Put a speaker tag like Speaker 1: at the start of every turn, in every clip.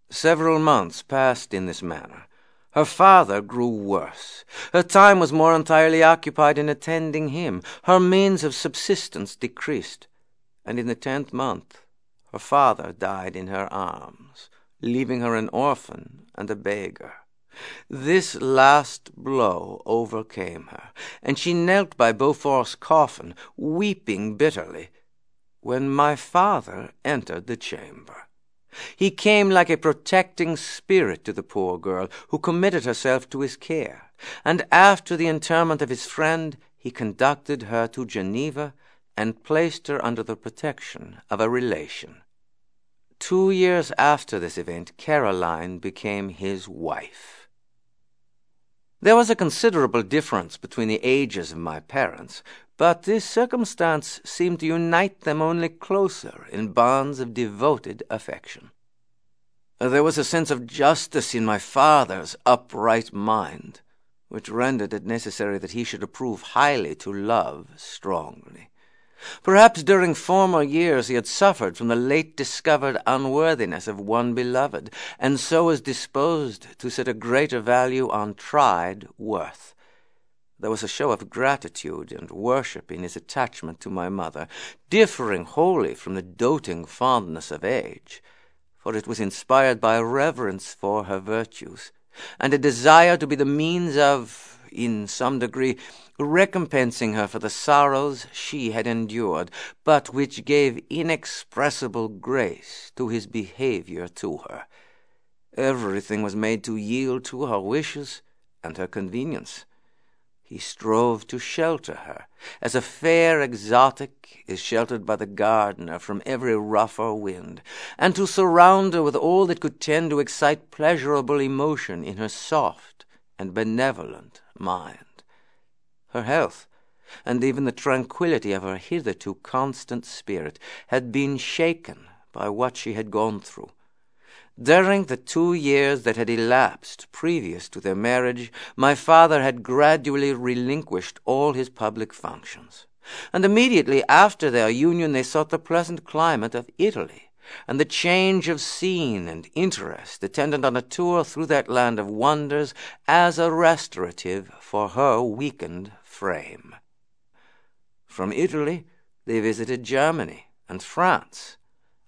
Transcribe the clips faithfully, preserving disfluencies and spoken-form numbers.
Speaker 1: Several months passed in this manner. Her father grew worse. Her time was more entirely occupied in attending him. Her means of subsistence decreased, and in the tenth month her father died in her arms, leaving her an orphan and a beggar. This last blow overcame her, and she knelt by Beaufort's coffin, weeping bitterly, when my father entered the chamber. He came like a protecting spirit to the poor girl, who committed herself to his care, and after the interment of his friend, he conducted her to Geneva and placed her under the protection of a relation. Two years after this event, Caroline became his wife. There was a considerable difference between the ages of my parents, but this circumstance seemed to unite them only closer in bonds of devoted affection. There was a sense of justice in my father's upright mind, which rendered it necessary that he should approve highly to love strongly. Perhaps during former years he had suffered from the late-discovered unworthiness of one beloved, and so was disposed to set a greater value on tried worth. There was a show of gratitude and worship in his attachment to my mother, differing wholly from the doting fondness of age, for it was inspired by a reverence for her virtues, and a desire to be the means of, in some degree, recompensing her for the sorrows she had endured, but which gave inexpressible grace to his behavior to her. Everything was made to yield to her wishes and her convenience. He strove to shelter her, as a fair exotic is sheltered by the gardener from every rougher wind, and to surround her with all that could tend to excite pleasurable emotion in her soft and benevolent mind. Her health, and even the tranquillity of her hitherto constant spirit, had been shaken by what she had gone through. During the two years that had elapsed previous to their marriage, my father had gradually relinquished all his public functions, and immediately after their union they sought the pleasant climate of Italy, and the change of scene and interest attendant on a tour through that land of wonders as a restorative for her weakened frame. From Italy they visited Germany and France.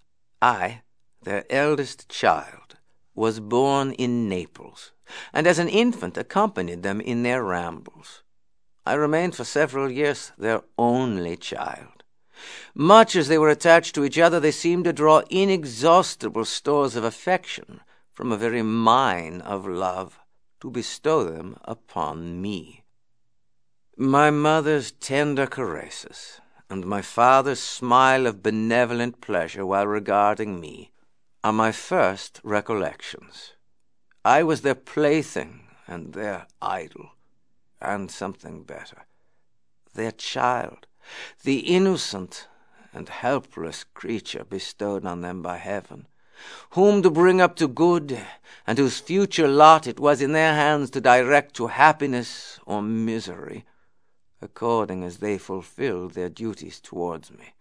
Speaker 1: I, their eldest child, was born in Naples, and as an infant accompanied them in their rambles. I remained for several years their only child. Much as they were attached to each other, they seemed to draw inexhaustible stores of affection from a very mine of love to bestow them upon me. My mother's tender caresses, and my father's smile of benevolent pleasure while regarding me, are my first recollections. I was their plaything and their idol, and something better, their child, the innocent and helpless creature bestowed on them by heaven, whom to bring up to good, and whose future lot it was in their hands to direct to happiness or misery, according as they fulfilled their duties towards me.